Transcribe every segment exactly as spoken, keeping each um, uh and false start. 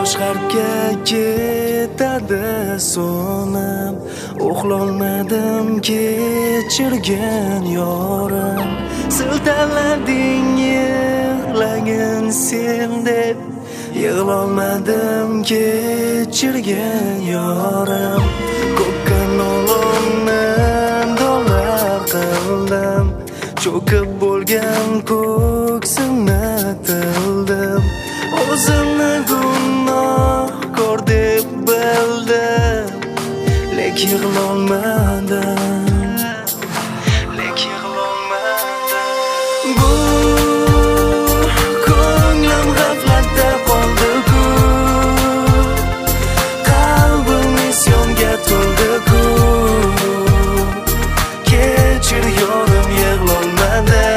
bosh harfga ketadi so'nib, uxlolmadim kechirgan yorim. Siltalading yig'lagin sen deb, yig'lolmadim kechirgan yorim. Ko'kka nolonni dolar qildim, cho'kib bo'lgan ko'ksimni tildim. O'zimni gunohkor deb bildim, lek yig'lolmadim, lek yig'lolmadim. Bu ko'nglim g'aflatda qoldi-ku, qalbim isyonga to'ldi-ku. Kechir yorim, yig'lolmadim.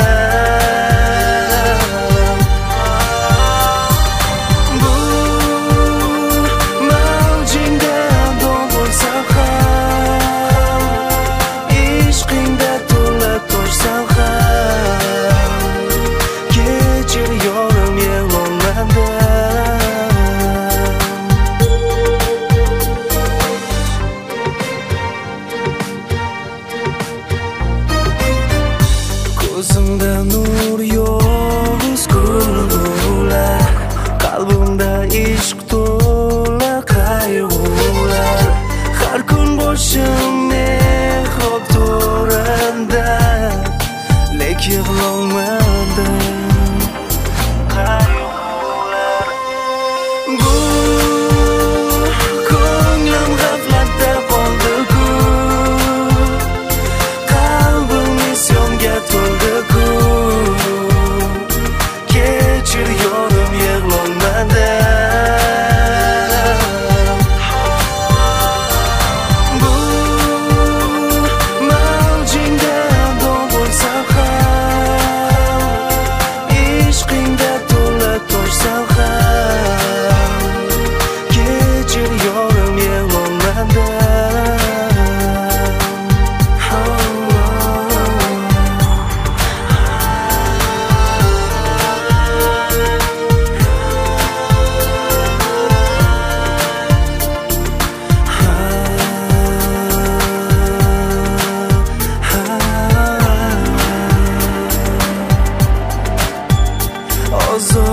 Ko'zimda nur yo'q, kulgular, qalbimda ishq to'la qayg'ular. Har kun boshim mehrob to'rida, lek yig'lolmadim. Qayg'ular. Bu ko'nglim g'aflatda qoldi-ku, qalbim isyonga to'ldi-ku. Kechir yorim, yig'lolmadim. Bu mavjingda dog' bo'lsam ham, ishqingda to'la to'shsam ham. Kechir yorim, yig'lolmadim. Also